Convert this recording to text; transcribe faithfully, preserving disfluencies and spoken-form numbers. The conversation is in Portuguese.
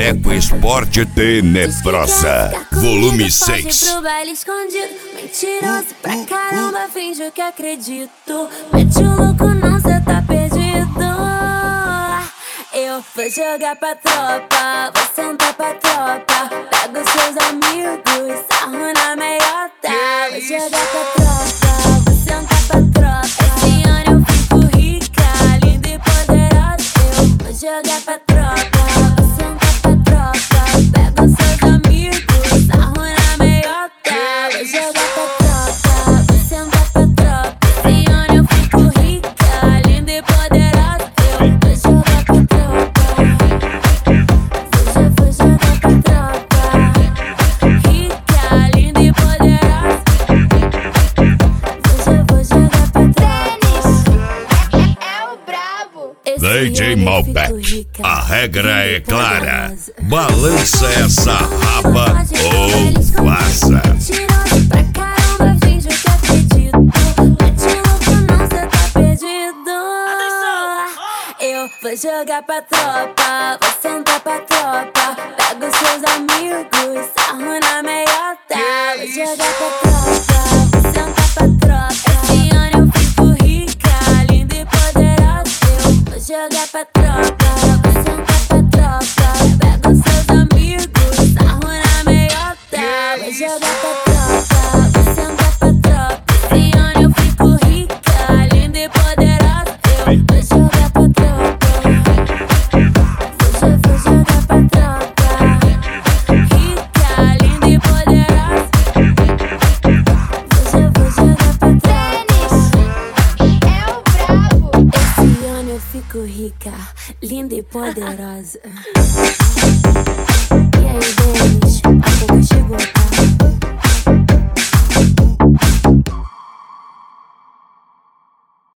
Boteco Esporte Tenebrosa, volume seis. Pro baile escondido, mentiroso pra caramba, finge que acredito. Mete o louco, não, cê tá perdido. Eu vou jogar pra tropa, vou sentar pra tropa. Pega os seus amigos, sarro na meiota. Vou jogar pra tropa, vou sentar pra tropa. Esse ano eu fico rica, linda e poderosa. Eu vou jogar pra tropa, vou sentar pra tropa. Pega os seus amigos, sarro na meiota. Vou jogar pra tropa, vou sentar pra tropa. Esse ano eu fico rica, linda e poderosa. Eu vou jogar pra tropa. Vou jogar pra tropa. Rica, linda e poderosa. Vou jogar pra tropa. É o brabo. D J Malbec, a regra é clara. Balança essa raba ou vaza. Mentiroso pra caramba, finge que acredito. Mete o louco, não, cê tá perdido. Eu vou jogar pra tropa, vou sentar pra tropa. Pega os seus amigos, sarro na meiota. Vou jogar pra tropa, vou sentar pra tropa. Esse ano eu fico rica, linda e poderosa. Eu vou jogar pra tropa, vou sentar pra tropa. Pega os seus amigos, sarro na meiota. Vou jogar pra tropa, vou sentar pra tropa. Esse ano eu fico rica, linda e poderosa. Eu vou jogar pra tropa. Vou, vou jogar pra tropa. Rica, linda e poderosa. Vou, vou jogar pra tropa. É o brabo. Esse ano eu fico rica, linda e poderosa.